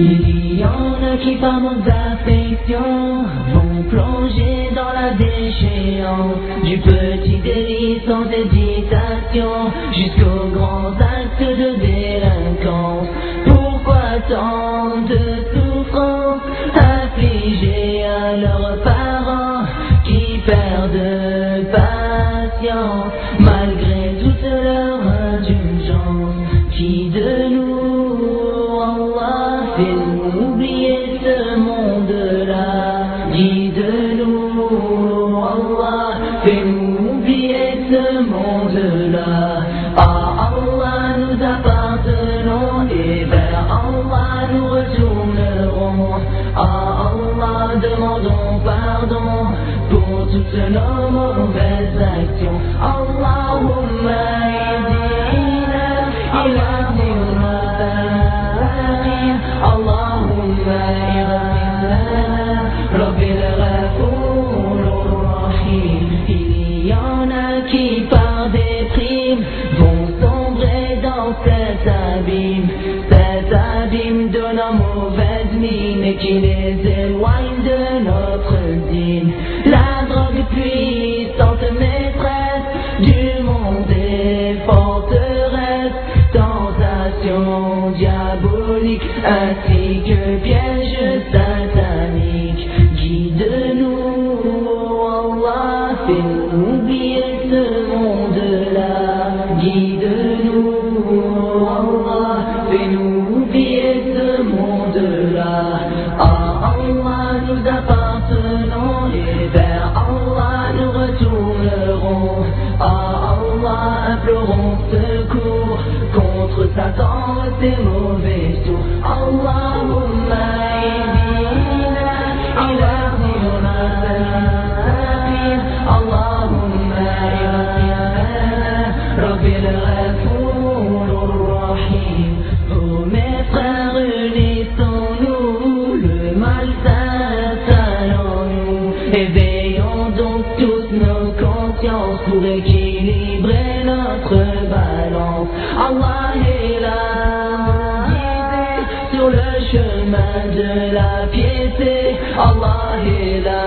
Il y en a qui par manque d'affection vont plonger dans la déchéance, du petit délit sans hésitation jusqu'aux grands actes de délinquance. Pourquoi tant de souffrance affligée à leurs parents qui perdent patience malgré toute leur indulgence? Qui de nous, Allah, fait oublier ce monde-là? Qui de nous, Allah, fait oublier ce monde-là? À Allah nous appartenons et vers Allah nous retournerons. À Allah demandons pardon pour toutes nos mauvaises actions. Allahumma ihdina ila siratin, Allahumma ighfir lana, Rabbil Ghafour Rahim. Il y en a qui par déprime vont sombrer dans cet abîme donnant mauvaise mine et qui les éloigne de notre dîme. La drogue puissante maîtresse du monde et forteresse, tentation diabolique ainsi que piège satanique. Guide-nous, Allah, fais-nous oublier ce monde-là. Guide-nous, Allah, fais-nous oublier ce monde-là. À Allah nous appartenons et vers Allah nous retournerons. À Allah implorons secours contre Satan et ses mauvais tours. Allahumma ihdina ila siratin, Allahumma ighfir lana, Rabbil Ghafour Rahim. Oh mes frères, unissons-nous, le mal s'installe en nous. Éveillons donc toutes nos consciences pour équilibrer notre balance. Allah est là, guidez sur le chemin de la piété. Allah est là,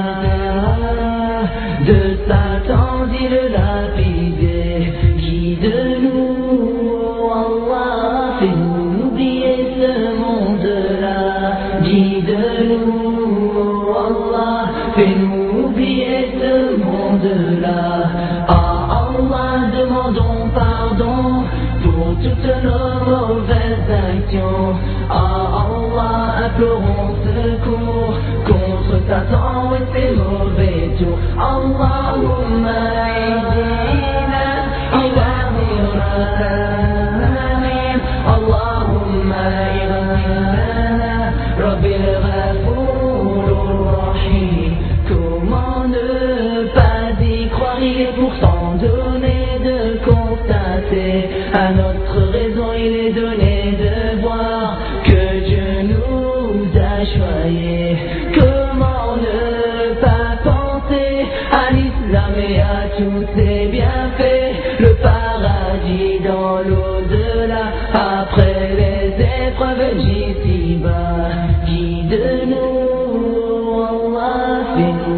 de Satan dit le lapider. Guide-nous, Allah, fais-nous oublier ce monde-là. Guide-nous, Allah, fais-nous oublier ce monde-là. À Allah demandons pardon pour toutes nos mauvaises actions. À Allah implorons secours contre Satan et ses mauvais tours. Allahumma ihdina ila siratin, Allahumma ighfir lana, Rabbil Ghafour Rahim. Comment ne pas y croire? Il est pourtant donné de constater, à notre raison il est donné de voir que Dieu nous a choyés. Comment ne pas penser à l'islam et à tous ses bienfaits, le paradis dans l'au-delà, après les épreuves d'ici-bas. Guide-nous, Allah, fais-nous